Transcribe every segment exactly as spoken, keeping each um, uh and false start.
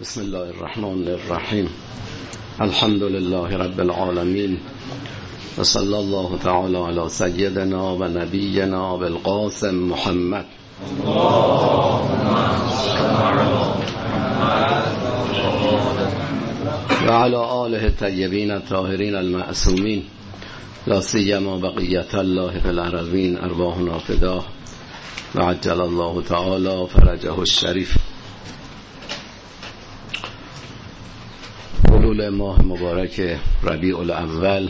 بسم الله الرحمن الرحیم. الحمد لله رب العالمین و صلی الله تعالی علی سیدنا و نبینا بالقاسم محمد و علی آله الطیبین الطاهرین المعصومین لا سیما بقیة الله فی الارضین ارواحنا فداه و عجل الله تعالی فرجه الشریف. حلول ماه مبارک ربیع الاول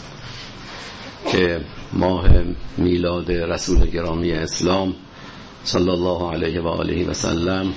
که ماه میلاد رسول گرامی اسلام صلی الله علیه و آله و سلم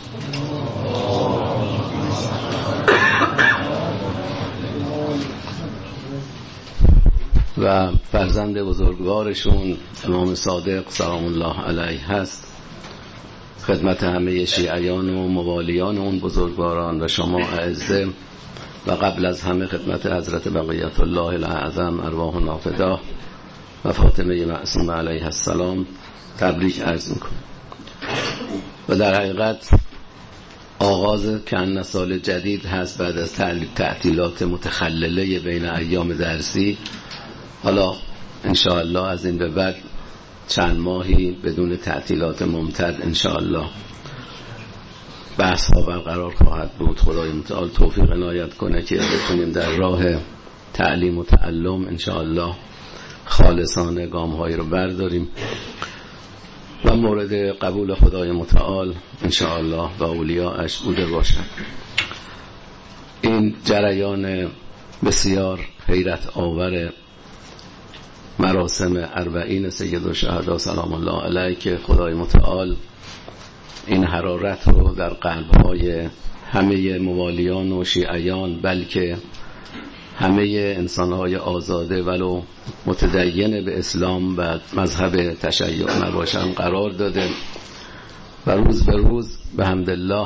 و فرزند بزرگوارشون امام صادق سلام الله علیه هست. خدمت همه شیعیان و موالیان اون بزرگواران و شما اعزه و قبل از همه خدمت حضرت بقیت الله الاعظم ارواحنا فداه و فاطمه معصومه علیها السلام تبریک عرض میکنم. و در حقیقت آغاز کهنه سال جدید هست بعد از تعطیلات متخلله بین ایام درسی. حالا انشاءالله از این به بعد چند ماهی بدون تعطیلات ممتد انشاءالله بحث ها برقرار خواهد بود. خدای متعال توفیق عنایت کنه که بتونیم در راه تعلیم و تعلم انشاءالله خالصانه گام هایی رو برداریم و مورد قبول خدای متعال انشاءالله و اولیاءش بوده باشد. این جریان بسیار حیرت آور مراسم اربعین سید الشهدا سلام الله علیه که خدای متعال این حرارت رو در قلب‌های همه موالیان و شیعیان بلکه همه انسان‌های آزاده ولو متدین به اسلام و مذهب تشیع نباشن قرار داده و روز به روز به حمدالله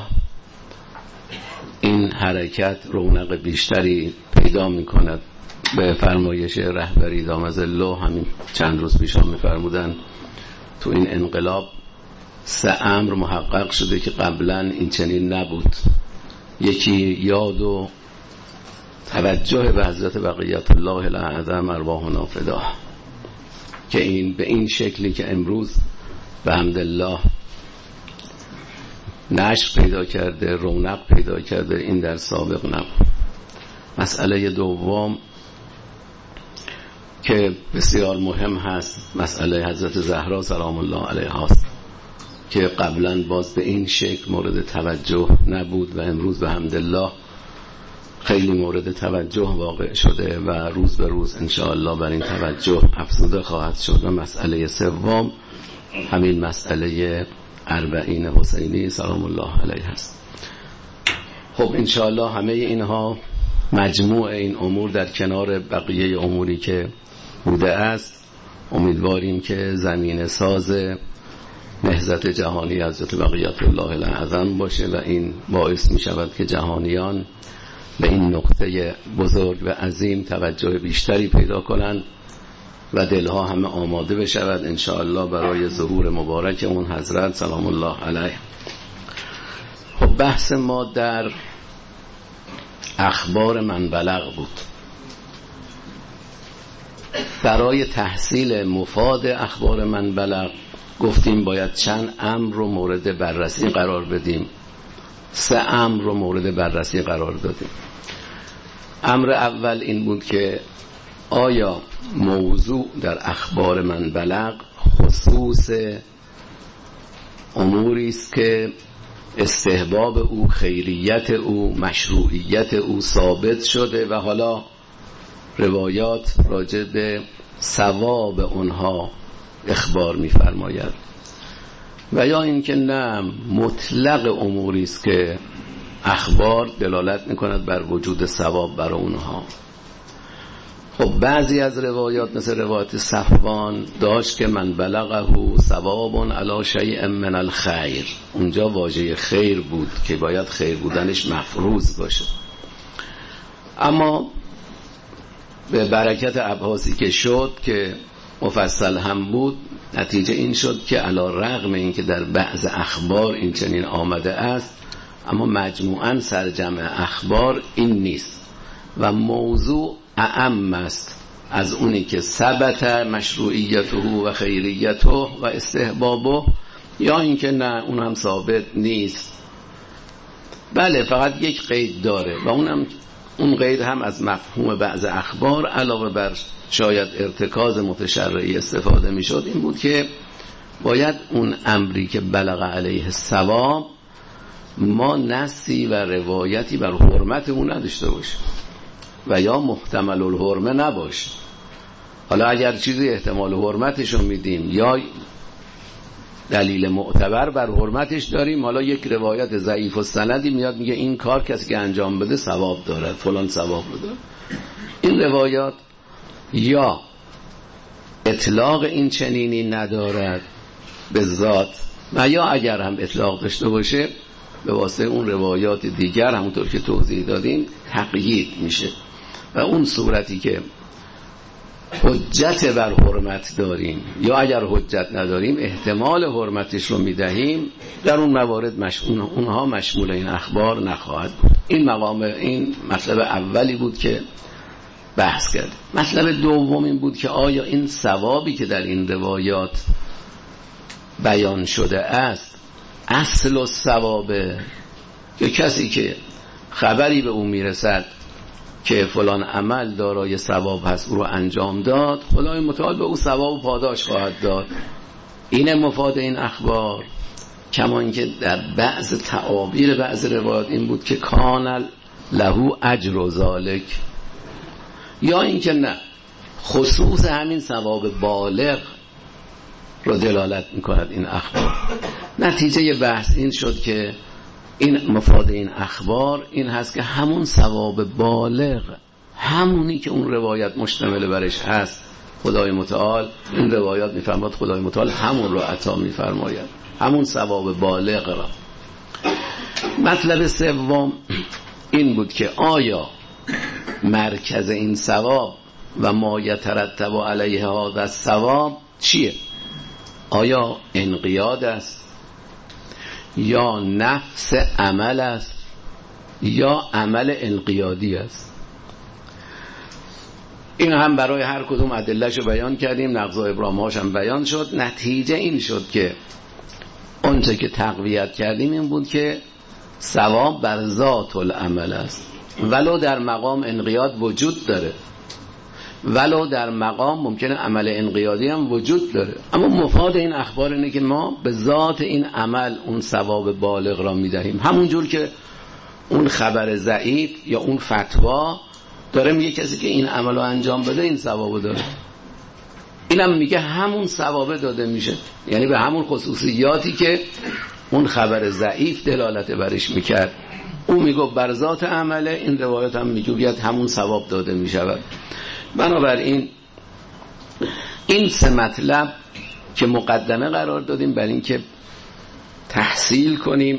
این حرکت رونق بیشتری پیدا می‌کند. به فرمایش رهبری دامظله همین چند روز پیش هم می‌فرمودن تو این انقلاب سه امر محقق شده که قبلا این چنین نبود. یکی یاد و توجه به حضرت بقیت الله الاعظم ارواحنا فداه که این به این شکلی که امروز به حمدالله نشر پیدا کرده رونق پیدا کرده این در سابق نبود. مسئله دوم که بسیار مهم هست مسئله حضرت زهرا سلام الله علیها است که قبلا باز به این شکل مورد توجه نبود و امروز به حمدالله خیلی مورد توجه واقع شده و روز به روز انشاءالله بر این توجه افزوده خواهد شد. و مسئله سوم همین مسئله اربعین حسینی سلام الله علیه است. خب انشاءالله همه اینها مجموع این امور در کنار بقیه اموری که بوده است امیدواریم که زمین ساز نهضت جهانی حضرت بقیت الله الاعظم باشه و این باعث می شود که جهانیان به این نقطه بزرگ و عظیم توجه بیشتری پیدا کنند و دلها همه آماده بشود انشاءالله برای ظهور مبارک اون حضرت سلام الله علیه. خب بحث ما در اخبار من بلغ بود. برای تحصیل مفاد اخبار من بلغ گفتیم باید چند امر رو مورد بررسی قرار بدیم. سه امر رو مورد بررسی قرار دادیم. امر اول این بود که آیا موضوع در اخبار من بلغ خصوص اموری است که استحباب او، خیریت او، مشروعیت او ثابت شده و حالا روایات راجع به ثواب اونها اخبار می‌فرماید، و یا اینکه نه مطلق اموری است که اخبار دلالت می‌کند بر وجود ثواب برای اونها. خب بعضی از روایات مثل روایت صفوان داشت که من بلغه ثواب علی شیء من الخیر، اونجا واژه خیر بود که باید خیر بودنش مفروض باشه. اما به برکت ابحاثی که شد که مفصل هم بود نتیجه این شد که علی رغم این که در بعض اخبار این چنین آمده است اما مجموعاً سرجمع اخبار این نیست و موضوع اعم است از اونی که ثبت مشروعیته و خیریته و استحبابه، یا اینکه نه اون هم ثابت نیست. بله فقط یک قید داره و اونم اون قید هم از مفهوم بعض اخبار علاوه بر شاید ارتکاز متشرعی استفاده میشد، این بود که باید اون امری که بلغ علیه الصواب ما نصی و روایتی بر حرمت اون نداشته باشه و یا محتمل الحرمه نباشه. حالا اگر چیزی احتمال حرمتش رو میدیم یا دلیل معتبر بر حرمتش داریم، حالا یک روایت ضعیف و سندی میاد میگه این کار کسی که انجام بده ثواب داره، فلان ثواب بده. این روایات یا اطلاق این چنینی ندارد به ذات و یا اگر هم اطلاق داشته باشه به واسطه اون روایات دیگر همونطور که توضیح دادیم تقیید میشه و اون صورتی که حجت بر حرمت داریم یا اگر حجت نداریم احتمال حرمتش رو میدهیم، در اون موارد مش... اونها مشمول این اخبار نخواهد بود. این مقام این مطلب اولی بود که بحث کرد. مطلب دوم این بود که آیا این ثوابی که در این روایات بیان شده است اصل الثوابه، که کسی که خبری به او میرسد که فلان عمل دارای ثواب هست او رو انجام داد، خدای متعال به او ثواب و پاداش خواهد داد. این مفاد این اخبار. کما اینکه در بعض تعابیر بعض روایات این بود که کان له اجر ذالک، یا اینکه نه خصوص همین ثواب بالغ رو دلالت میکند این اخبار. نتیجه بحث این شد که این مفاد این اخبار این هست که همون ثواب بالغ، همونی که اون روایت مشتمل برش هست، خدای متعال این روایات میفرماد خدای متعال همون رو عطا میفرماید، همون ثواب بالغ را. مطلب سوم این بود که آیا مرکز این ثواب و ما یترتب علیه هذا الثواب چیه؟ آیا انقیاد است یا نفس عمل است یا عمل انقیادی است؟ این هم برای هر کدوم ادله‌شو بیان کردیم، نقض و ابرام‌هاش هم بیان شد. نتیجه این شد که اونچه که تقویت کردیم این بود که ثواب بر ذات العمل است، ولو در مقام انقیاد وجود داره، ولو در مقام ممکنه عمل انقیادی هم وجود داره، اما مفاد این اخبار اینه که ما به ذات این عمل اون ثواب بالغ را میدهیم. همون جور که اون خبر ضعیف یا اون فتوا داره میگه کسی که این عمل رو انجام بده این ثواب داره، اینم میگه همون ثواب داده میشه، یعنی به همون خصوصیاتی که اون خبر ضعیف دلالت برش میکرد. اون میگه بر ذات عمله، این روایت هم میگه بیاد همون ثواب داده میشود. بنابراین این سه مطلب که مقدمه قرار دادیم برای اینکه تحصیل کنیم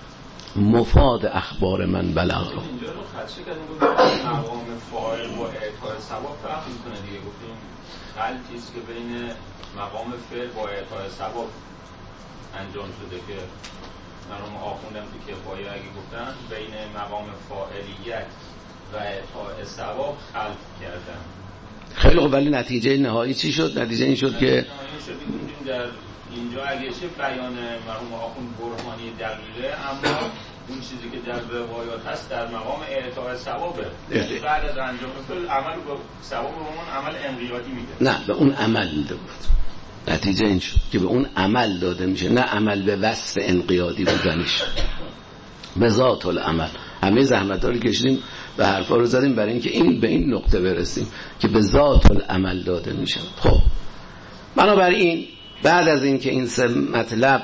مفاد اخبار من بلغ رو. اینجا رو خدشه کردیم مقام فاعل با اعطای ثواب فرق میکنه دیگه. گفتیم خلطیست که بین مقام فعل با اعطای ثواب انجام شده که مرحوم آخوندم تو کفایه اگه گفتن بین مقام فاعلیت و اعطای ثواب خلط کردن. خیلی خوب، ولی نتیجه نهایی چی شد؟ نتیجه این شد که در اینجا اگه چه بیان مرحوم آخوند برهانی دقیقه، اما اون چیزی که در روایات هست در مقام اعطای ثوابه، بعد از انجام فعل عمل به ثواب به اون عمل انقیادی میده. نه، به اون عمل میده بود. نتیجه این شد که به اون عمل داده میشه، نه عمل به وصف انقیادی بودنش، به ذات العمل. همه زحمت‌ها رو کشیدیم و حرفا رو زدیم برای اینکه این به این نقطه برسیم که به ذات العمل داده میشه. خب بنابراین بعد از این که این سه مطلب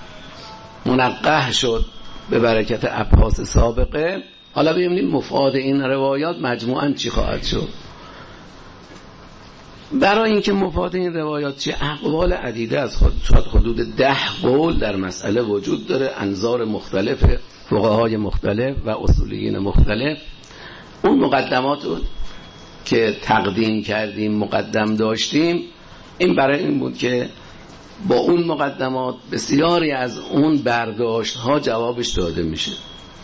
منقح شد به برکت ابحاث سابقه، حالا ببینیم مفاد این روایات مجموعاً چی خواهد شد. برای اینکه مفاد این روایات چی، اقوال عدیده از خود حدود ده قول در مسئله وجود داره، انظار مختلف فقهای مختلف و اصولیین مختلف. اون مقدمات رو که تقدیم کردیم مقدم داشتیم، این برای این بود که با اون مقدمات بسیاری از اون برداشت ها جوابش داده میشه.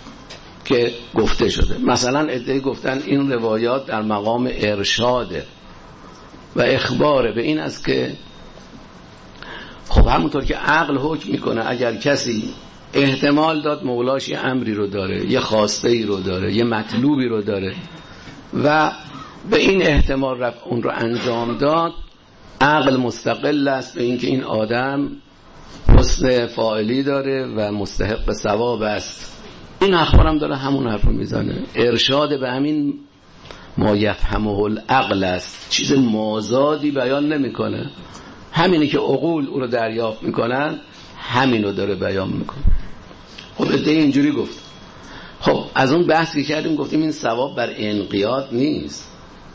که گفته شده. مثلا ادعای گفتن این روایات در مقام ارشاده و اخباره به این است که خب همونطور که عقل حکم میکنه اگر کسی احتمال داد مولاش یه امری رو داره، یه خواسته ای رو داره، یه مطلوبی رو داره و به این احتمال رفت اون رو انجام داد، عقل مستقل است به اینکه این آدم حسن فاعلی داره و مستحق ثواب است. این اخبارم داره همون حرف رو میزنه. ارشاد به همین ما یفهمه العقل است، چیز مازادی بیان نمیکنه. همینی که عقول او رو دریافت میکنن همین رو داره بیان میکنه. خب ادعای اینجوری گفت. خب از اون بحثی کردیم گفتیم این ثواب بر انقیاد نیست.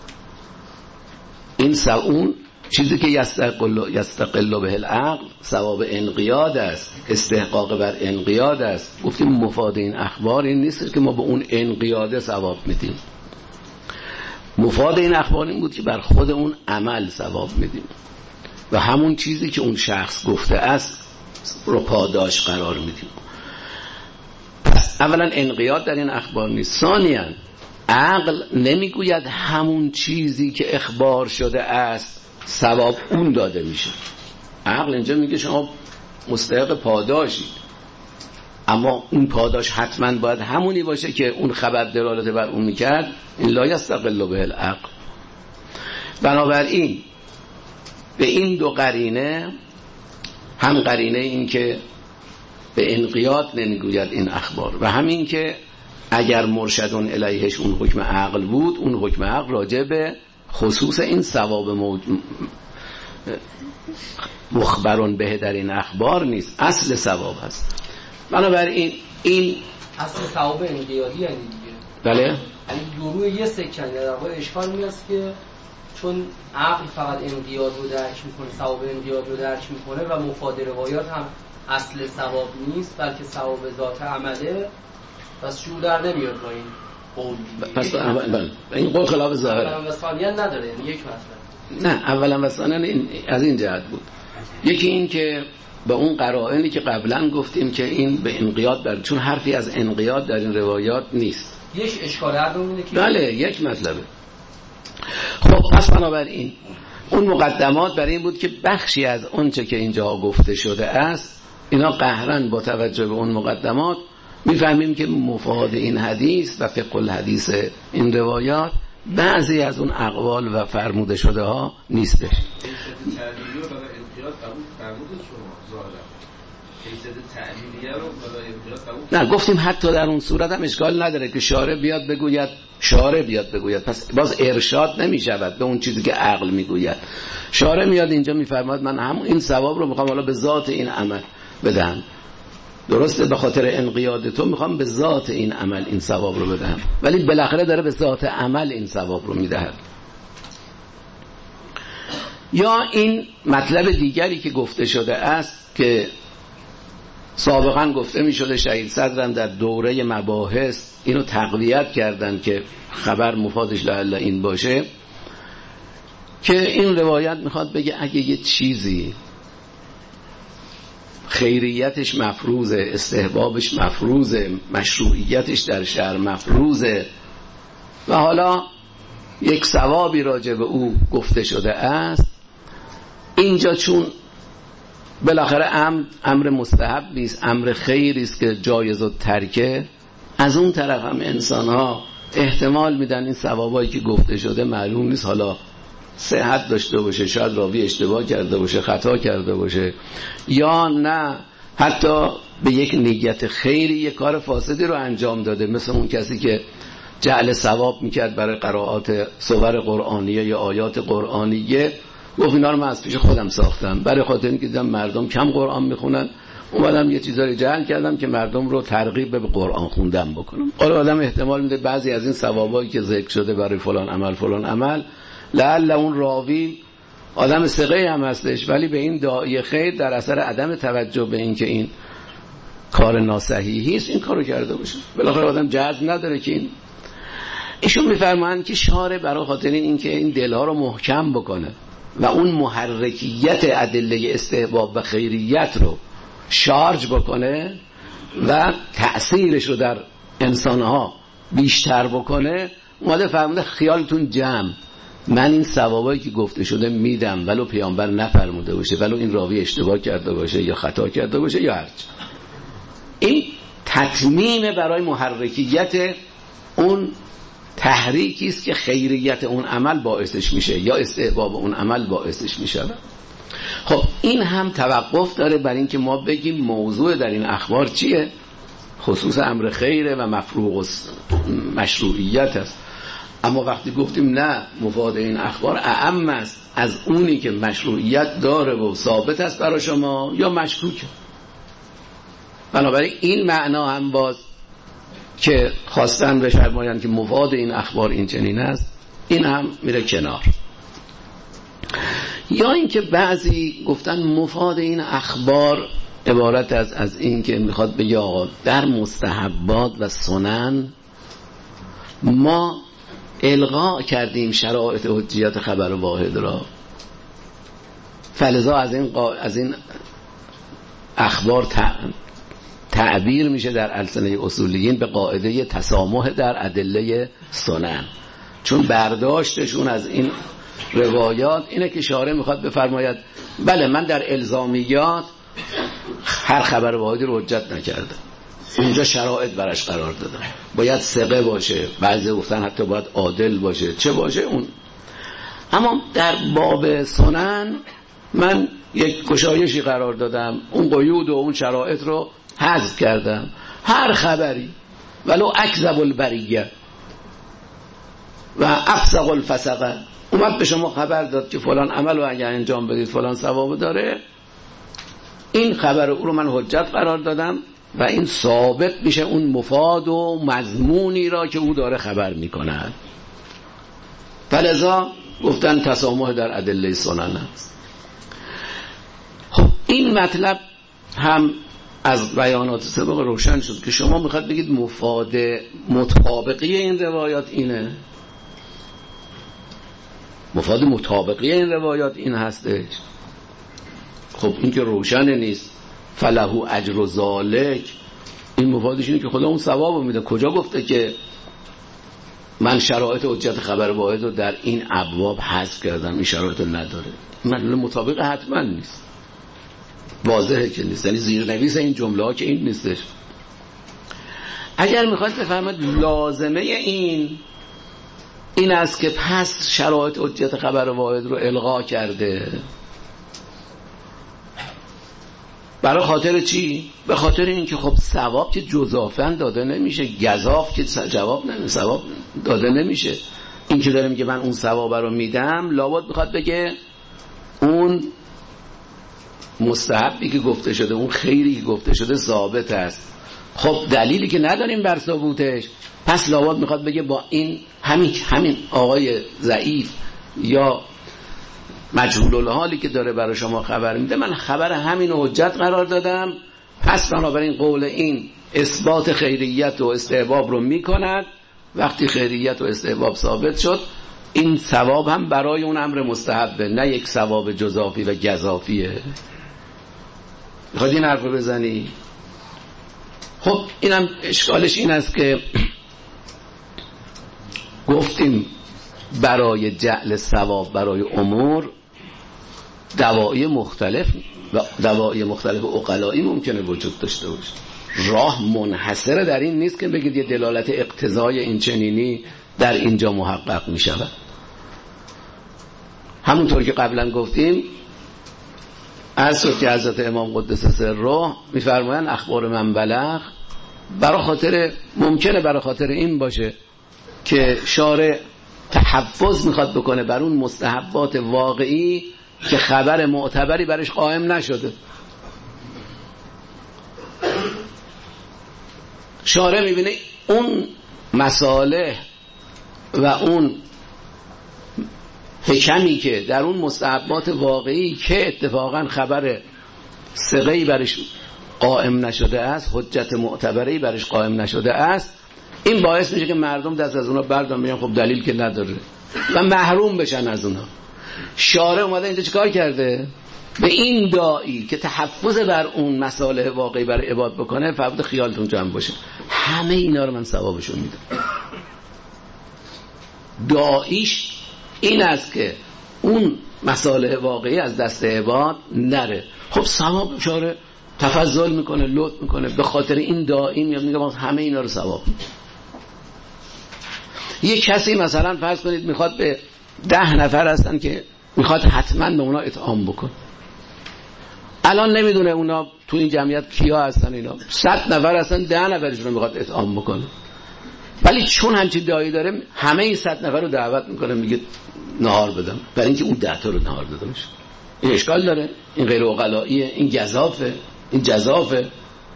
این ثواب اون چیزی که یستقل یستقل به العقل ثواب انقیاد است، استحقاق بر انقیاد است. گفتیم مفاد این اخبار این نیست که ما به اون انقیاد ثواب میدیم. مفاد این اخبار این بود که بر خود اون عمل ثواب میدیم و همون چیزی که اون شخص گفته است رو پاداش قرار میدیم. پس اولا انقیاد در این اخبار نیست. ثانیاً عقل نمیگوید همون چیزی که اخبار شده است ثواب اون داده میشه. عقل اینجا میگه شما مستحق پاداشید، اما اون پاداش حتما باید همونی باشه که اون خبر دلالت بر اون میکرد. این لا یستقل به العقل. بنابراین به این دو قرینه، هم قرینه این که به انقیاد نمیگوید این اخبار و همین که اگر مرشدون الیهش اون حکم عقل بود، اون حکم عقل راجع به خصوص این ثواب موج... مخبرون به در این اخبار نیست، اصل ثواب هست. بنابراین این اصل ثواب انقیادی یعنی دیگه بله یعنی دروی یه سکن در واقع اشکال میاد که چون عقل فقط انقیاد رو درک میکنه، ثواب انقیاد رو درک میکنه و مفاد روایات هم اصل ثواب نیست بلکه ثواب ذات عمله، پس شروع در نمیاد با این قول. پس بله این قول خلاف ظاهره. اولا و ثانیا نداره، یعنی یک مطلب. نه اولا و ثانیا این از این جهت بود. یکی این که به اون قرائنی که قبلا گفتیم که این به انقیاد بر، چون حرفی از انقیاد در این روایات نیست. یک اشکال هر دومونه که بله یک مطلبه. خب پس بنابراین اون مقدمات برای این بود که بخشی از اون چه که اینجا گفته شده است اینا قهرن با توجه به اون مقدمات میفهمیم که مفاد این حدیث و فقه الحدیث این روایات بعضی از اون اقوال و فرموده شده ها نیستش. نه گفتیم حتی در اون صورت هم اشکال نداره که شارع بیاد بگوید، شارع بیاد بگوید، پس باز ارشاد نمی شود به اون چیزی که عقل میگوید. شارع میاد اینجا میفرماید من هم این ثواب رو میخوام حالا به ذات این عمل بدهم، درسته به خاطر انقیاد تو میخوام به ذات این عمل این ثواب رو بدهم، ولی بالاخره داره به ذات عمل این ثواب رو میدهد. یا این مطلب دیگری که گفته شده است که سابقا گفته می شده، شهید صدرم در دوره مباحث اینو تقویت کردن که خبر مفادش لعل این باشه، که این روایت میخواد بگه اگه یه چیزی خیریتش مفروضه، استحبابش مفروضه، مشروعیتش در شرع مفروضه و حالا یک ثوابی راجع به او گفته شده است، اینجا چون بالاخره امر امر مستحب نیست، امر خیری است که جایز و ترکه، از اون طرف هم انسان ها احتمال میدن این ثوابایی که گفته شده معلوم نیست حالا صحت داشته باشه، شاید راوی اشتباه کرده باشه، خطا کرده باشه، یا نه حتی به یک نیت خیری یک کار فاسدی رو انجام داده، مثل اون کسی که جعل ثواب میکرد برای قرائات سور قرآنیه یا آیات قرآنیه، گفت اینا رو من از پیش خودم ساختم برای خاطر اینکه دیدم مردم کم قرآن میخونن، اومدم یه چیزایی جعل کردم که مردم رو ترغیب به قرآن خوندن بکنم. حالا آدم احتمال میده بعضی از این ثوابایی که ذکر شده برای فلان عمل فلان عمل لعل اون راوی آدم ثقه هم هستش، ولی به این داعی خیر در اثر عدم توجه به این که این کار ناصحیحی است این کارو کرده باشه. بالاخره آدم جزم نداره که این ایشون میفرمایند که شارع برای خاطر این که این دلها رو محکم بکنه و اون محرکیت ادله استحباب و خیریت رو شارژ بکنه و تأثیرش رو در انسانها بیشتر بکنه، اومده فرموده خیالتون جمع، من این ثوابایی که گفته شده میدم، ولو پیامبر نفرموده باشه، ولو این راوی اشتباه کرده باشه یا خطا کرده باشه یا هرچی. این تتمیم برای محرکیت اون تحریکی است که خیریت اون عمل باعثش میشه یا استحباب اون عمل باعثش میشه. خب این هم توقف داره بر این که ما بگیم موضوع در این اخبار چیه، خصوص امر خیره و مفروغ مشروعیت است. اما وقتی گفتیم نه، مفاد این اخبار اعم است از اونی که مشروعیت داره و ثابت است برای شما یا مشکوکه. بنابراین این معنا هم باز که خواستن بشرمایند که مفاد این اخبار این چنین است، این هم میره کنار. یا اینکه بعضی گفتن مفاد این اخبار عبارت از از این که میخواد بگه آقا در مستحبات و سنن ما الغا کردیم شرایط حجیت خبر واحد را، فلذا از این قا... از این اخبار ت... تعبیر میشه در السنه اصولیین به قاعده تسامح در ادله سنن، چون برداشتشون از این روایات اینه که شارع میخواد بفرماید بله من در الزامیات هر خبر واحدی رو حجت نکردم، اونجا شرایط برش قرار دادم، باید ثقه باشه، بعضی گفتن حتی باید عادل باشه، چه باشه اون. اما در باب سنن من یک گشایشی قرار دادم، اون قیود و اون شرایط رو حذف کردم. هر خبری ولو اکذب البریه و افسق الفسقه اومد به شما خبر داد که فلان عمل رو اگر انجام بدید فلان ثواب داره، این خبر او رو من حجت قرار دادم و این ثابت میشه اون مفاد و مضمونی را که او داره خبر میکنه. فلذا گفتن تسامح در ادله سنن است. خب این مطلب هم از بیانات سابق روشن شد که شما میخواد بگید مفاد مطابقی این روایات اینه، مفاد مطابقی این روایات این هستش. خب این که روشن نیست. فلهو اجر ذالک، این مفادش اینه که خدا اون ثوابو میده. کجا گفته که من شرایط حجت خبر واحد رو در این ابواب حذف کردم، این شرایط رو نداره؟ من مطابق حتما نیست، واضحه که نیست، یعنی زیرنویس این جمله ها که این نیستش. اگر میخواید بفهمید لازمه این این است که پس شرایط حجت خبر واحد رو الغا کرده، برای خاطر چی؟ به خاطر اینکه خب ثواب که جزافاً داده نمیشه، گزاف که جواب نمیشه، ثواب داده نمیشه. این که داره میگه من اون ثواب رو میدم، لابد میخواد بگه اون مستحبی که گفته شده، اون خیری که گفته شده ثابت است. خب دلیلی که نداریم بر ثبوتش، پس لابد میخواد بگه با این همین همین آقای ضعیف یا مجهول الحالی که داره برای شما خبر میده، من خبر همین حجت قرار دادم، پس بنابراین قول این اثبات خیریت و استحباب رو میکند. وقتی خیریت و استحباب ثابت شد، این ثواب هم برای اون امر مستحبه، نه یک ثواب جزافی و گزافیه. میخواد این حرف رو بزنی؟ خب اینم اشکالش این است که گفتیم برای جعل ثواب برای امور دواعی مختلف و دواعی مختلف عقلایی ممکنه وجود داشته باشه. راه منحصر در این نیست که بگید یه دلالت اقتضای این چنینی در اینجا محقق می شود. همونطور که قبلا گفتیم از شد که حضرت امام قدس سره میفرمایند اخبار من بلغ، برای خاطر ممکنه برای خاطر این باشه که شارع تحفظ میخواد بکنه بر اون مستحبات واقعی که خبر معتبری برش قائم نشده. شارع میبینه اون مصالح و اون حکمی که در اون مستحبات واقعی که اتفاقا خبر ثقه‌ای برش قائم نشده است، حجت معتبری برش قائم نشده است، این باعث میشه که مردم دست از اونا بردارن، میگن خب دلیل که نداره و محروم بشن از اونا. شارع اومده اینجا چیکار کرده؟ به این داعی که تحفظ بر اون مصالح واقعی برای عباد بکنه، فرمود خیالتون جمع باشه، همه اینا رو من ثوابشو میدم. داعیش این است که اون مصالح واقعی از دست عباد نره. خب ثواب شاره تفضل میکنه، لطف میکنه، به خاطر این داعی میاد میگه ما همه اینا رو ثواب میدیم. یه کسی مثلا فرض کنید میخواد به ده نفر هستن که میخواد حتما به اونا اطعام بکن، الان نمیدونه اونا تو این جمعیت کیا هستن، اینا صد نفر هستن، ده نفرشون رو میخواد اطعام بکنه، ولی چون همچین دایی داره همه این صد نفر رو دعوت میکنه، میگه نهار بدم، برای اینکه اون ده تا رو نهار داده میشه. این اشکال داره؟ این غیر عقلاییه، این گزافه، این جزافه.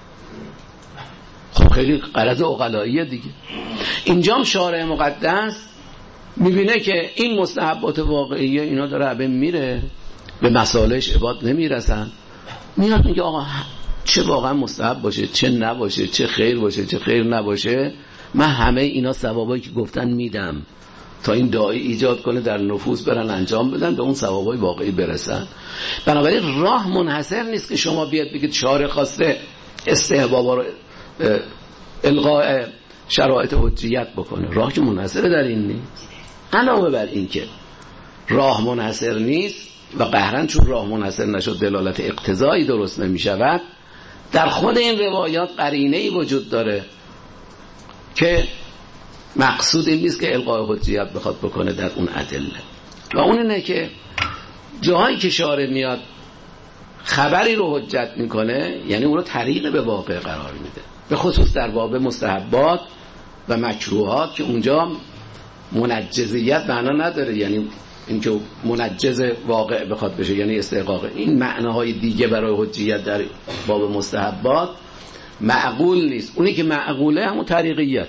خب خیلی غرض عقلاییه دیگه. اینجام شارع مقدس میبینه که این مستحبات واقعیه اینا داره عبه میره، به مصالحش عباد نمیرسن، میاد میگه آقا چه واقعا مستحب باشه، چه نباشه، چه خیر باشه، چه خیر نباشه، من همه اینا ثوابایی که گفتن میدم تا این داعی ایجاد کنه در نفوس برن انجام بدن، به اون ثوابای واقعی برسن. بنابراین راه منحصر نیست که شما بیاد بگید شارع خواسته استحبابا رو الغاء شرایط حجیت بکنه، راه که منحصر در این نیست. علاوه بر این که راه منحصر نیست و قهرن چون راه منحصر نشد دلالت اقتضایی درست نمی شود، در خود این روایات قرینه‌ای وجود داره که مقصود این نیست که الغاء حجیت بخواد بکنه در اون ادله، و اون اینه که جاهایی که شارع میاد خبری رو حجت میکنه، یعنی اون رو طریق به واقع قرار میده، به خصوص در باب مستحبات و مکروهات که اونجا منجزیت معنا نداره، یعنی اینکه منجز واقع بخواد بشه یعنی استحقاق. این معناهای دیگه برای حجیت در باب مستحبات معقول نیست. اونی که معقوله همون طریقیت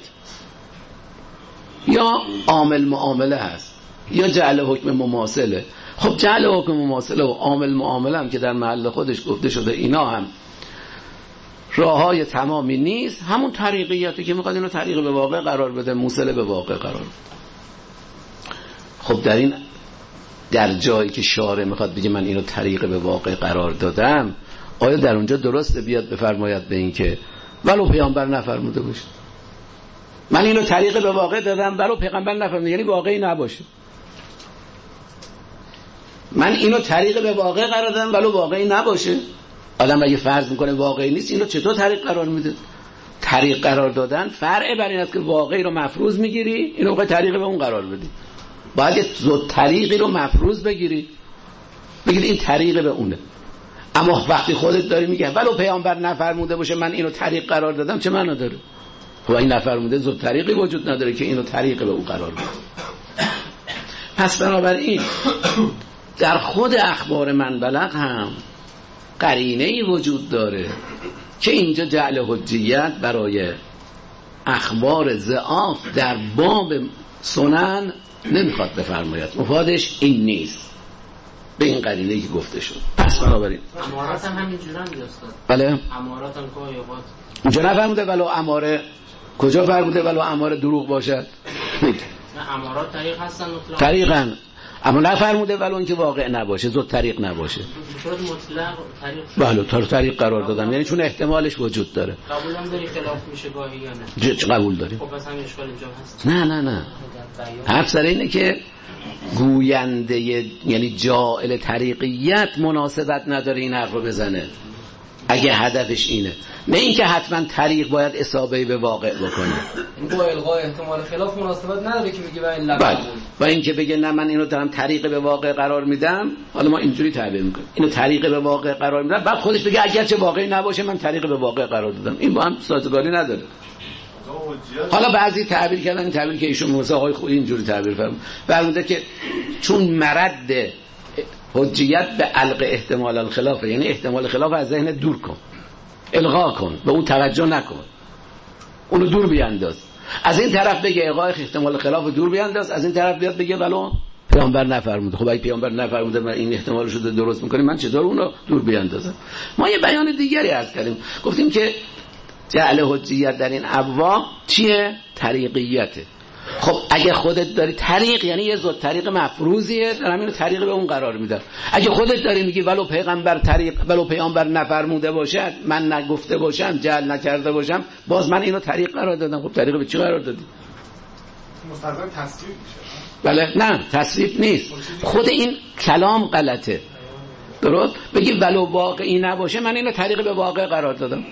یا عامل معامله هست یا جعل حکم مماثله. خب جعل حکم مماثله و عامل معامله هم که در محل خودش گفته شده اینا هم راههای تمامی نیست، همون طریقیتی که میخواد اینو طریق به واقع قرار بده، موصله به واقع قرار بده. خب در این در جایی که شارع میخواد بگه من اینو طریق به واقع قرار دادم، آیا در اونجا درسته بیاد بفرماید به این که ولو پیامبر نفرموده باشه؟ من اینو طریق به واقع دادم ولو پیغمبر نفرموده، یعنی واقعی نباشه. من اینو طریق به واقع قرار دادم ولو واقعی نباشه. آدم اگه فرض میکنه واقعی نیست، اینو چطور طریق قرار میده؟ طریق قرار دادن فرع بر این است که واقعی رو مفروض میگیری، اینو بخوای طریق به اون قرار بدی. باید زود طریقی رو مفروض بگیری، بگید این طریق به اونه. اما وقتی خودت داری میگه ولو پیامبر نفرموده باشه من اینو طریق قرار دادم، چه معنا داره؟ خب این نفرموده زود طریقی وجود نداره که اینو طریق به اون قرار بده. پس بنابراین در خود اخبار من بلغ هم قرینه‌ای وجود داره که اینجا جعل حجیت برای اخبار ضعاف در باب سنن نمیخواد بفرماید، مفادش این نیست به این قرینه‌ای که گفته شد. پس بنابراین امارات هم همینجوری هم می‌استاد. بله امارات هم گاهی اوقات اونجا نفرموده ولو اماره، کجا فرموده ولو اماره دروغ باشد؟ نه امارات طریق هستن مطلق طریقاً، اما نفرموده ولو اینکه واقع نباشه، زود طریق نباشه. شد مطلق طریق. بله تا طریق قرار دادم، یعنی چون احتمالش وجود داره. قبول هم داری خلاف میشه گاهی یا نه؟ چه قبول داریم؟ خب پس همین اشکال اینجا هست. نه نه نه. حرف سر اینه که گوینده یعنی جاعل طریقیت مناسبت نداره این حرف رو بزنه اگه هدفش اینه، نه اینکه حتما طریق باید اصابه به واقع بکنه. این با الغاء احتمال خلاف مناسبت نداره که میگه این لفظ بله. و اینکه بگه نه من اینو دارم طریق به واقع قرار میدم، حالا ما اینجوری تعبیر میکنیم اینو طریق به واقع قرار میدم، بعد خودش بگه اگرچه واقعی نباشه من طریق به واقع قرار دادم، این با هم سازگاری نداره. حالا بعضی تعبیر کردن، این تعبیر که ایشون موسی آقای خویی اینجوری تعبیر فرمود، فرموده که چون مرد حجیت به علق احتمال الخلاف، یعنی احتمال خلاف از ذهن دور کن، الغا کن، به اون توجه نکن، اونو دور بیانداز. از این طرف بگه الغای احتمال خلاف دور بیانداز، از این طرف بیاد بگه ولو پیامبر نفرموده. خب اگه پیامبر نفرموده من این احتمالشو درست میکنیم، من چطور اونو دور بیاندازم؟ ما یه بیان دیگری عرض کردیم، گفتیم که جعل حجیت در این ابواب چیه؟ طریقیته. خب اگه خودت داری طریق، یعنی یه زود طریق مفروضیه، دارم اینو طریق به اون قرار میدم. اگه خودت داری میگی ولو پیغمبر طریق ولو پیامبر نفرموده باشد، من نگفته باشم، جعل نکرده باشم، باز من اینو طریق قرار دادم. خب طریق به چی قرار دادی؟ مستلزم تصریف میشه. بله نه تصریف نیست، خود این کلام غلطه. درست بگی ولو واقعی نباشه، من اینو طریق به واقع قرار دادم.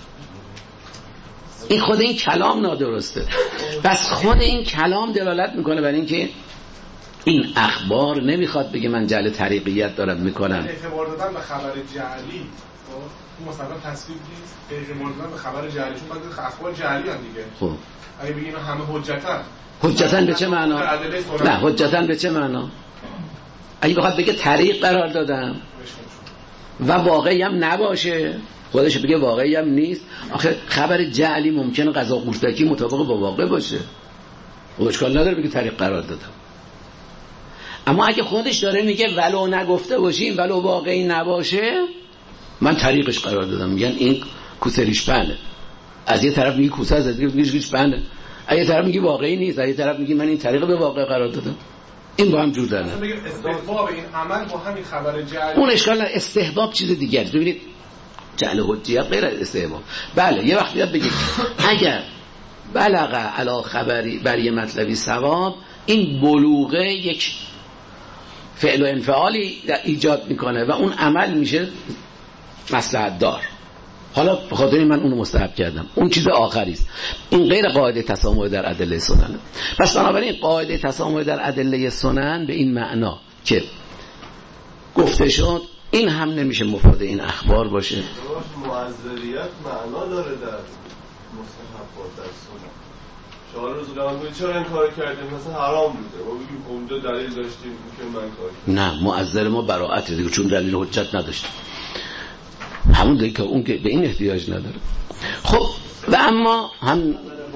این خود این کلام نادرسته. پس خود این کلام دلالت میکنه بر اینکه این اخبار نمیخواد بگه من جعل طریقیت دارم میکنم. اعتبار دادن به خبر جعلی خب مثلا تصریف نیست. اعتبار دادن به خبر جعلی، چون بعد اخبار جعلی هم دیگه. خب اگه بگیم همه حجتن، حجتن به چه معنا؟ نه حجتن به چه معنا؟ اگه بخواد بگه طریق قرار دادم و واقعی هم نباشه، خودش بگه واقعی هم نیست، آخه خبر جعلی ممکنه قضا قورتکی مطابق با واقع باشه، و اشکال نداره بگه طریق قرار دادم. اما اگه خودش داره میگه ولو نگفته باشیم، ولو واقعی نباشه، من طریقش قرار دادم، میگن این کوسه ریشپنه. از یه طرف میگه کوسه، از دیگه میگه ریشپنه. از یه طرف میگه واقعی نیست، از یه طرف میگه من این طریق به واقع قرار دادم. این با هم جور دارن. استحباب این عمل با همین خبر جعلی، اون اشکال نداره. استحباب چیز دیگه است. ببینید جعل حجیت غیر از استحباب. بله یه وقت بیاد بگید اگر بلغ علی خبری بر یه مطلبی ثواب، این بلوغه یک فعل و انفعالی ایجاد میکنه و اون عمل میشه مصلحت دار. حالا به خاطر من اونو مستحب کردم، اون چیز آخری است. این غیر قاعده تسامح در ادله سنن. پس بنابراین قاعده تسامح در ادله سنن به این معنا که گفته شد، این هم نمیشه مفاد این اخبار باشه. معذریت معنا داره در مستحبات در سنن. شما روز قیامت چرا این کار کردیم؟ مثلا حرام بوده، ما بگیم اونجا دلیل داشتیم که من کار کردم. نه معذر ما براءت دیگه، چون دلیل حجت نداشتیم. همون دیگه که اون که به این احتیاج نداره. خب و اما هم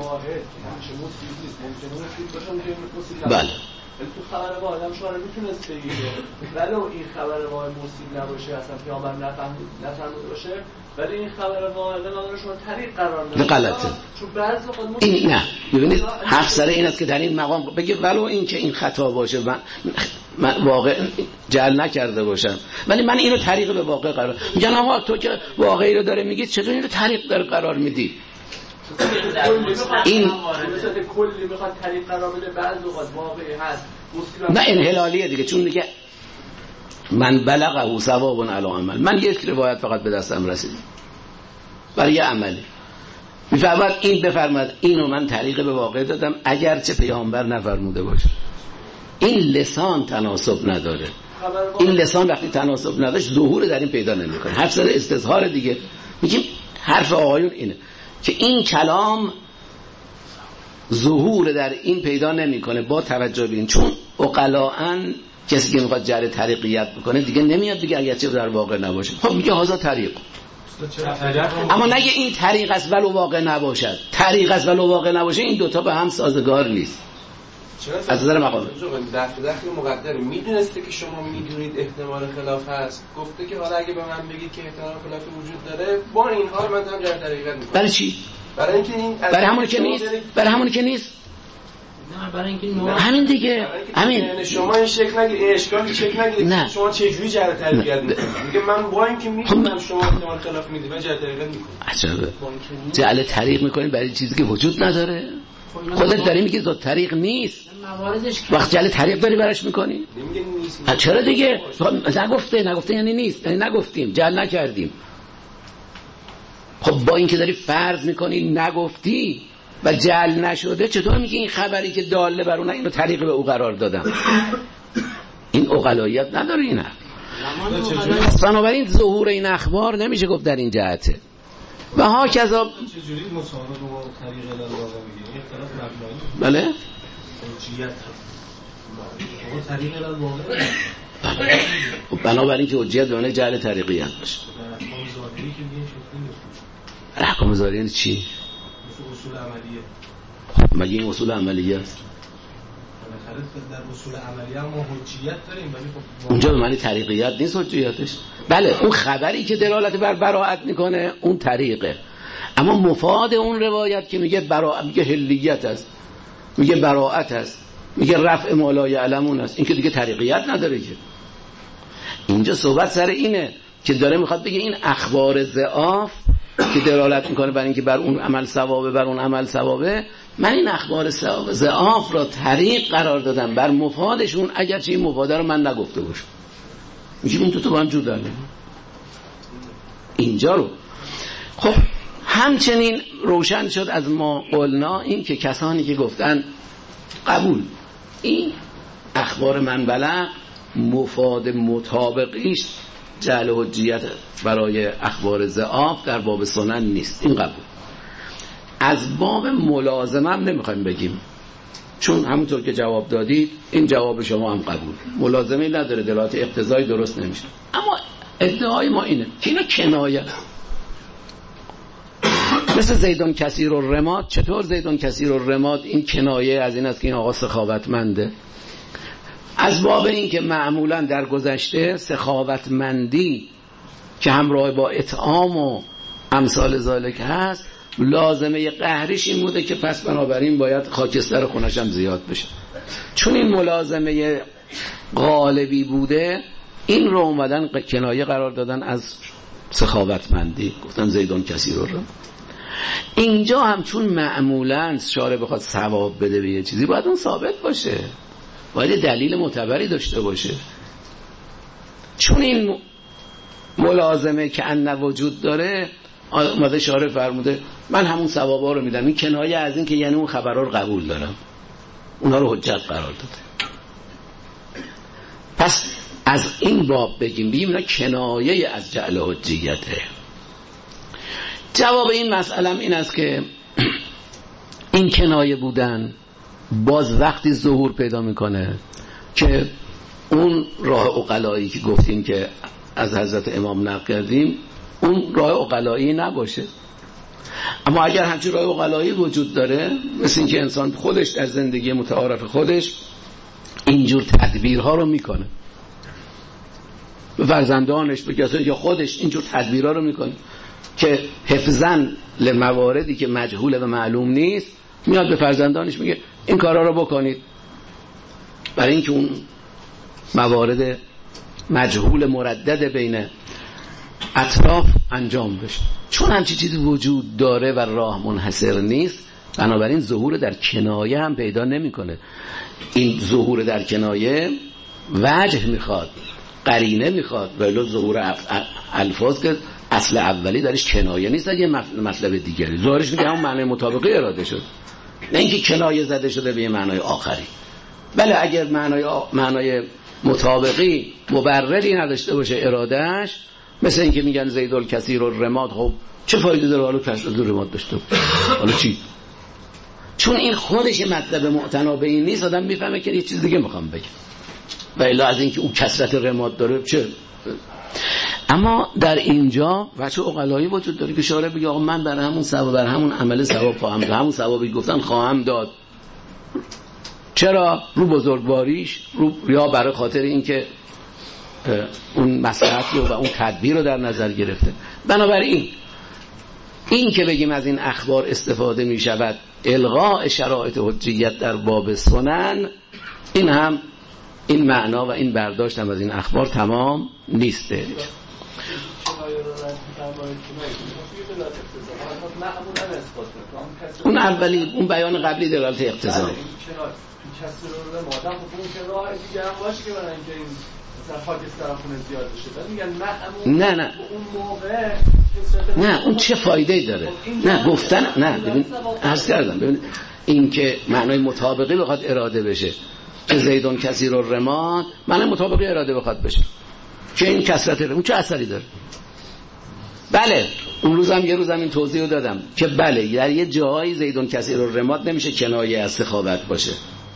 بله تو خبر با آدم شما میتونست بگیره ولی این خبر با مصیب نباشه، اصلا پیامبر نفهمید باشه، ولی این خبر با آدم شما طریق قرار داده غلطه. چون بعضی وقت این نه ببینید حرف سر این است که در این مقام بگه ولو این که این خطا باشه، من, من واقع جعل نکرده باشم، ولی من اینو طریق به واقع قرار میگن. آقا تو که واقعی رو داره میگی، چطور اینو طریق داره قرار میدی؟ این کلی میخواد طریق قرار بده، بعضی اوقات واقعی هست نه انحلالیه دیگه، چون دیگه من بلغه ثواب علی عمل، من یک روایت فقط به دستم رسید برای یه عملی، میفرماد این بفرماد اینو من طریق به واقع دادم اگرچه پیامبر نفرموده باشه. این لسان تناسب نداره. این لسان وقتی تناسب نداشت ظهور در این پیدا نمیکنه. حرف سر استظهار دیگه. میگیم حرف آقایون اینه که این کلام ظهور در این پیدا نمیکنه با توجه به این، چون عقلاً کسی که میخواد جعل طریقیت بکنه دیگه نمیاد دیگه اگرچه در واقع نباشه. خب میگه هذا طریق، اما نگه این طریق است ولو واقع نباشد. طریق است ولو واقع نباشه، این دوتا به هم سازگار نیست. از نظر مقام دفع دفع مقدر میدونسته که شما میدونید احتمال خلاف هست، گفته که حالا اگه به من بگید که احتمال خلاف وجود داره، با این حال من هم جعل طریقیت میکنم. برای چی؟ برای اینکه این برای همون که نیست. برای همون که نیست. نه برای اینکه نوع همین دیگه، همین. شما این شکل نگیرید، اشکالی چک نگیرید، شما چه جوری جعل طریقیت میکنید؟ میگه من با اینکه میدونم شما احتمال خلاف میدید، من جعل طریقیت میکنم. عجبه. جعل طریق میکنید برای چیزی که وجود نداره. خودت داری میگی زود طریق نیست، وقت جعل طریق داری براش میکنی؟ نمیگه نیست. چرا دیگه؟ نگفته، نگفته یعنی نیست، یعنی نگفتیم، جعل نکردیم. خب با اینکه داری فرض میکنی نگفتی و جعل نشده، چطور میگی این خبری که داله بر اون اینو طریق به او قرار دادم؟ این عقلاییت نداره این حرف. بنابراین ظهور این اخبار نمیشه گفت در این جهته. و ها کذا چجوری مصاحبه با طریق در واقع میگه؟ اختلاف مبنایی. بله؟ حجیت هست. طریق در واقع. خب بنابراین که حجیت به معنی جعل طریقیت باشه. احکام ظاهری که میگه شکلی. احکام ظاهری یعنی چی؟ اصول عملیه. خب مگه این اصول عملیه است؟ در اصول عملیه ما حجیت داریم، ولی خب اونجا به معنی طریقیت نیست حجیتش. بله اون خبری که دلالت بر براءت میکنه اون طریقه، اما مفاد اون روایت که میگه براءت، میگه حلیت است، میگه براءت است، میگه رفع ما لا یعلمون است. این که دیگه طریقیت نداره که. اینجا صحبت سر اینه که داره میخواد بگه این اخبار ضعاف که دلالت میکنه بر اینکه بر اون عمل ثوابه بر اون عمل ثوابه، من این اخبار ضعاف را طریق قرار دادم بر مفادشون، اگرچه این مفاده رو من نگفته باشم. میگه این تو تو با هم جدا داره اینجا رو. خب همچنین روشن شد از ما قلنا این که کسانی که گفتن قبول این اخبار من بلغ مفاد مطابقیش جعل حجیت برای اخبار ضعاف در باب سنن نیست، این قبول. از باب ملازمه هم نمیخوایم بگیم، چون همونطور که جواب دادید این جواب شما هم قبول، ملازمه نداره، دلالت اقتضایی درست نمیشه. اما ادعای ما اینه که اینا کنایه، مثل زیدون کثیر الرماد. چطور زیدون کثیر الرماد این کنایه از این است که این آقا سخاوتمنده؟ از باب این که معمولا در گذشته سخاوتمندی که همراه با اطعام و امثال ذالک هست، لازمه قهریش این بوده که پس بنابراین باید خاکستر خونش هم زیاد بشه. چون این ملازمه غالبی بوده، این رو اومدن کنایه قرار دادن از سخاوتمندی، گفتن زیدون کثیر الرماد. اینجا هم چون معمولا شارع بخواد ثواب بده به یه چیزی، باید اون ثابت باشه، باید دلیل معتبری داشته باشه. چون این ملازمه که ان وجود داره، اومده شارع فرموده من همون ثوابا رو میدم. این کنایه از این که یعنی اون خبرها رو قبول دارم، اونا رو حجت قرار داده. پس از این باب بگیم بگیم اینا کنایه از جعل حجیته. جواب این مسئله این است که این کنایه بودن باز وقتی ظهور پیدا میکنه که اون راه عقلایی که گفتیم که از حضرت امام نقل کردیم اون راه عقلایی نباشه. اما اگر همچین راه عقلایی وجود داره، مثل این که انسان خودش در زندگی متعارف خودش اینجور تدبیرها رو میکنه، به فرزندانش به کسایی یا خودش اینجور تدبیرها رو میکنه که حفظاً لمواردی که مجهول و معلوم نیست، میاد به فرزندانش میگه این کارا رو بکنید، برای اینکه اون موارد مجهول مردد بین اطراف انجام بشه. چون همچی چیزی وجود داره و راه منحصر نیست، بنابراین ظهور در کنایه هم پیدا نمیکنه. این ظهور در کنایه وجه میخواد، قرینه میخواد، ولی ظهور الفاظ که اصل اولی درش کنایه نیست، یه مطلب دیگری ظاهرش میگه همون معنی مطابقی اراده شد، نه اینکه کنایه زده شده به یه معنای آخری. بله اگر معنای آ... معنای مطابقی مبرری نداشته باشه ارادهش، مثل اینکه میگن زیدل کثیر الرماد، خب چه فایده داره حالا کثیر الرماد داشته حالا چی؟ چون این خودش مطلب معتنا به این نیست، آدم میفهمه که یه چیز دیگه میخوام بگم، و الا از اینکه اون کثرت رماد داره چه. اما در اینجا وجه عقلایی وجود داره که شارع بگه آقا من برای همون ثواب، برای همون عمل ثواب خواهم داد، همون ثوابی گفتن خواهم داد. چرا؟ رو بزرگواریش، رو یا برای خاطر اینکه اون مصلحت و اون تدبیر رو در نظر گرفته. بنابراین این که بگیم از این اخبار استفاده می شود الغاء شرایط حجیت در باب سنن، این هم این معنا و این برداشت هم از این اخبار تمام نیسته. اون اولی، اون بیان قبلی دلالت اقتضا. کسی رو به مادم خب اون که راه دیگه هم باشه که برای اینکه این مثلا خاکستر خونه زیاد بشه، میگن نه نه نه اون موقع نه اون چه فایده‌ای داره؟ نه گفتن نه ببین عرض کردم، ببین این که معنای مطابقی بخواد اراده بشه که زیدون کثیر الرماد، معنای مطابقی اراده بخواد بشه که این کثرت اون چه اثری داره. بله اون روزم یه روزم این توضیح رو دادم که بله در یه جایی زیدون کثیر الرماد نمیشه کنایه از سخاوت باشه.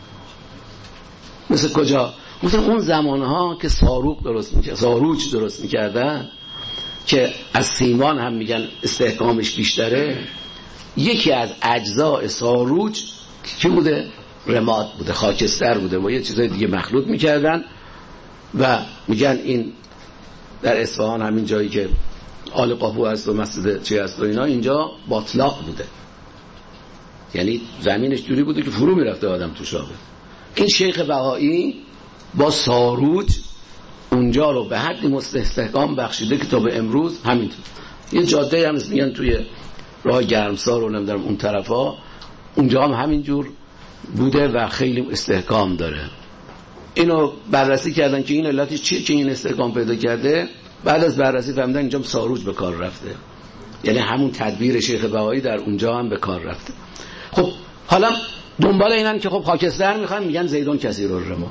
مثل کجا؟ مثل اون زمانها که ساروق درست میکرد، ساروج درست میکردن که از سیمان هم میگن استحکامش بیشتره. یکی از اجزاء ساروج کی بوده؟ رماد بوده، خاکستر بوده و یه چیزای دیگه مخلوط میکردن و میگن این در اصفهان همین جایی که آل قاپو هست و مسجد چی هست و اینا، اینجا باطلاق بوده. یعنی زمینش جوری بوده که فرو میرفته آدم تو شابه. این شیخ بهایی با ساروج اونجا رو به حدی مستحکام بخشیده که تا به امروز همینطور. یه جاده هم میگن توی راه گرمسار رو نمیدونم اون طرفا، اونجا هم همینجور بوده و خیلی استحکام داره. اینو بررسی کردن که این علتش چیه که این استحکام پیدا کرده. بعد از بررسی فهمیدن اینجا ساروج به کار رفته، یعنی همون تدبیر شیخ بهایی در اونجا هم به کار رفته. خب حالا دنبال اینن که خب خاکستر میخوان، میگن زیدون کثیر الرماد.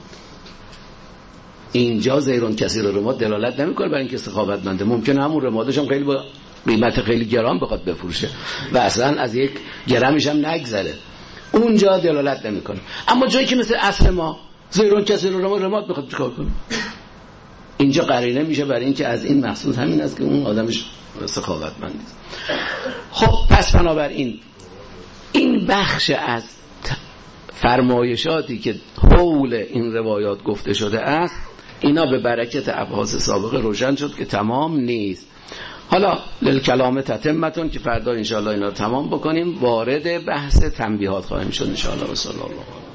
اینجا زیدون کثیر الرماد دلالت نمیکنه برای اینکه سخاوتمنده. ممکنه همون رمادش هم خیلی با قیمت خیلی گران بخواد بفروشه و اصلا از یک گرمش هم نگذره، اونجا دلالت نمیکنه. اما جایی که مثل اصل ما زیدون کثیر الرماد رماد بخواد چیکار کنه، اینجا قرینه میشه برای اینکه از این مقصود همین است که اون آدمش سخاوتمند است. خب پس بنابراین این بخش از فرمایشاتی که حول این روایات گفته شده است، اینا به برکت ابحاث سابقه روشن شد که تمام نیست. حالا للکلام تتمتون که فردا انشاءالله اینا رو تمام بکنیم، وارد بحث تنبیهات خواهیم شد انشاءالله. و صلی الله علیه